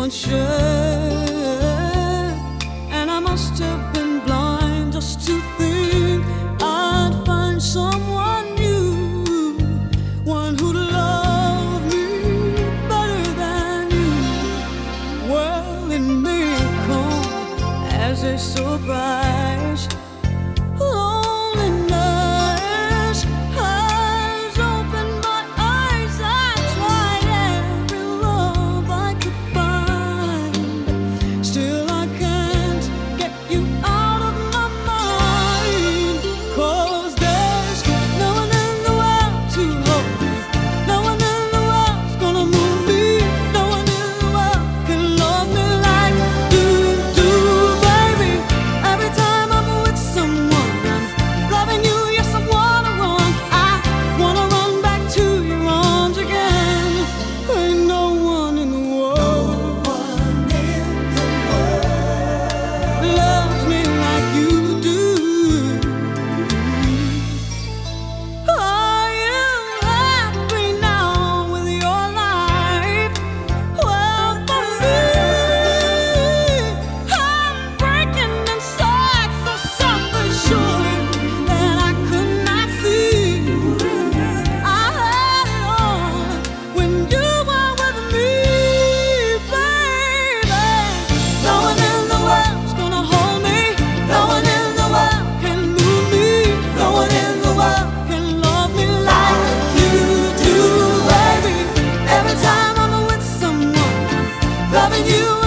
unsure, and I must have been blind just to think I'd find someone new, one who'd love me better than you. Well, it may come as a surprise. Loneliness has opened my eyes. I tried every love I could find. Still I can't get you out of my mind. 'Cause there's no one in the world to hold me. No one in the world's gonna move me. No one in the world can love me like you do, baby. Every time I'm with someone, I'm loving you, yes, I wanna run. I wanna run back to your arms again. Ain't no one in the world loves me like you do. Are you happy now with your life? Well, for me, I'm breaking inside, so self-assured that I could not see. I had it all when you were with me, baby. No one in the world's gonna hold me. No one in the world can move me. No one in the world can love me like you do, baby. Every time I'm with someone, I'm loving you.